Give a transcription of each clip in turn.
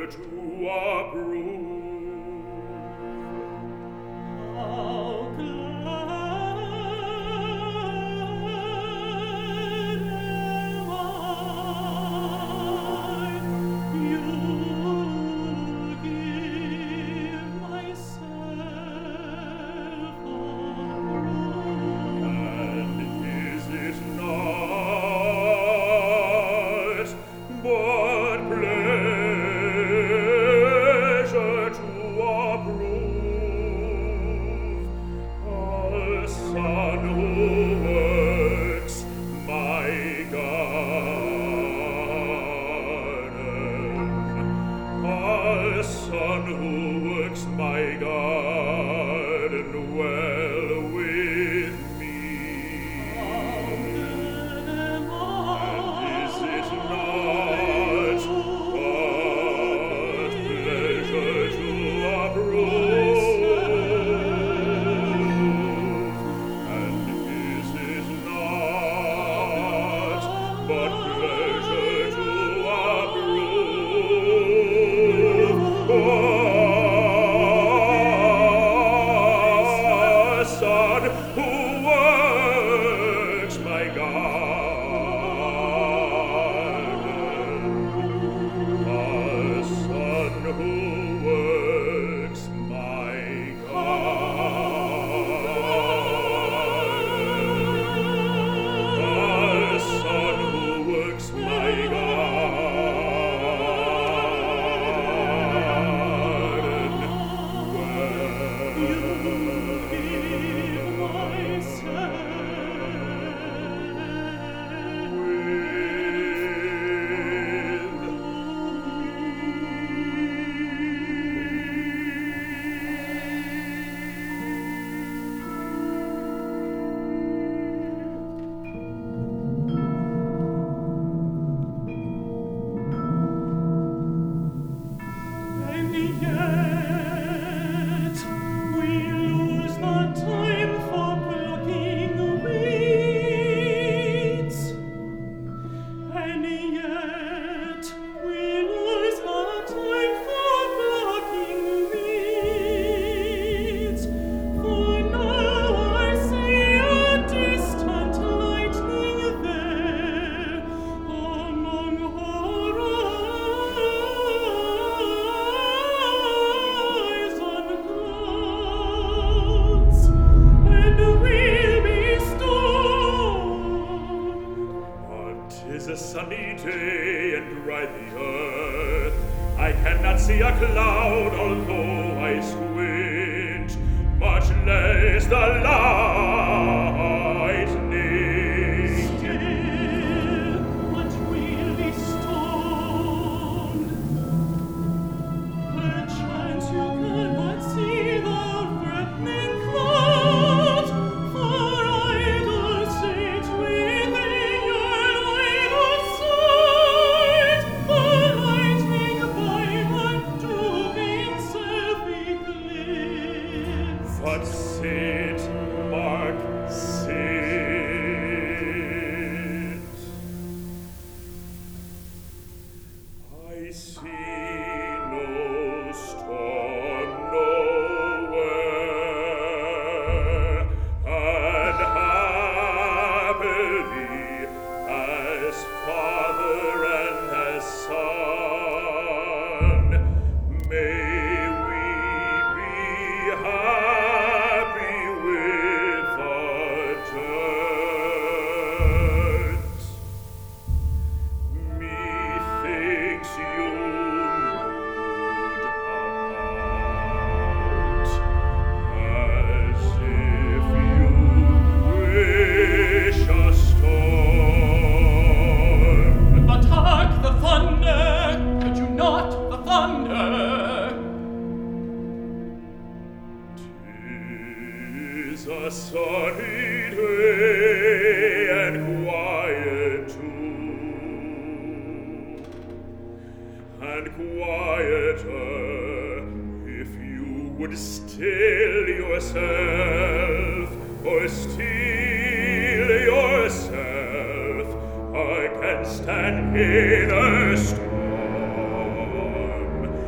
Against an inner storm,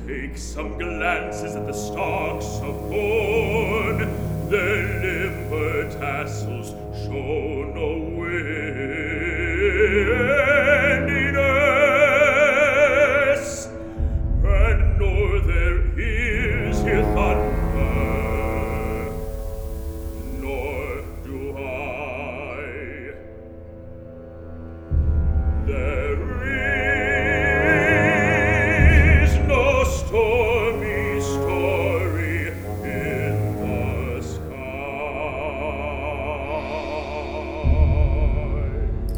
Take some glances at the stalks of corn. Their limber tassels show no wendiness, and nor their ears hear thunder, nor do I. There is no stormy story in the sky.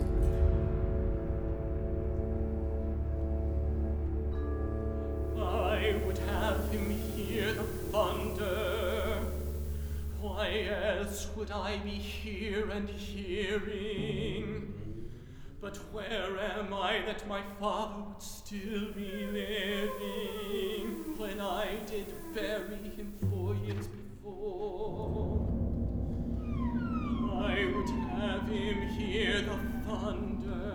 I would have him hear the thunder. Why else would I be here and hearing? But where am I that my father would still be living when I did bury him 4 years before? I would have him hear the thunder.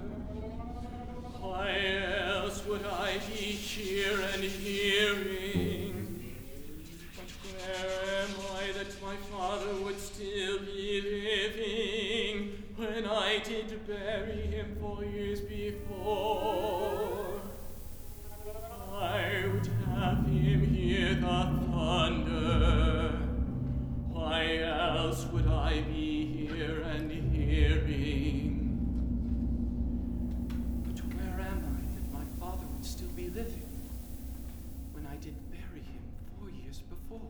Why else would I be here and hearing? But where am I that my father would still be living when I did bury him 4 years before? I would have him hear the thunder. Why else would I be here and hearing? But where am I that my father would still be living when I did bury him 4 years before?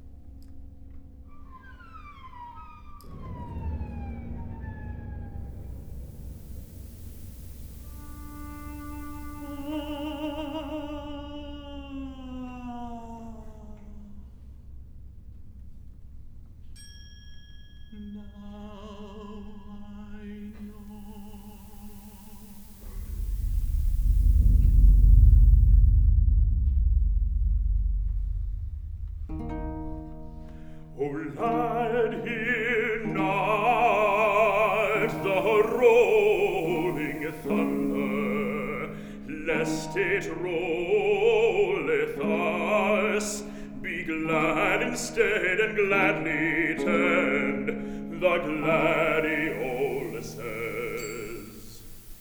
O lad, hear not the rolling thunder, lest it rolleth us. Be glad instead, and gladly tend, the gladiole says.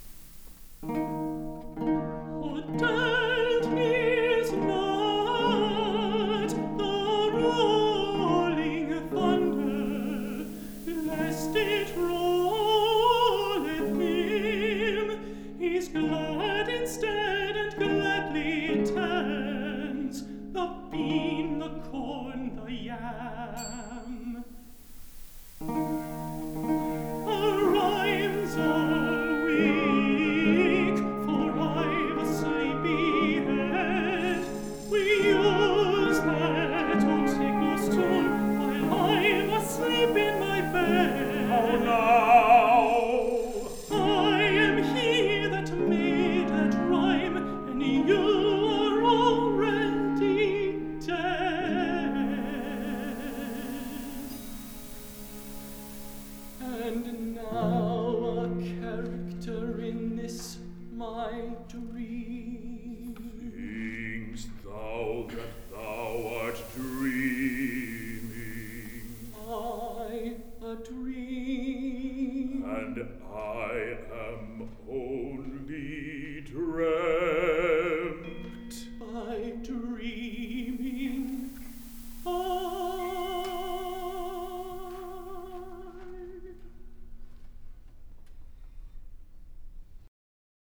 Death is not the rolling thunder, lest it rolleth him. He's glad instead, and gladly tends the bean, the corn, the yam.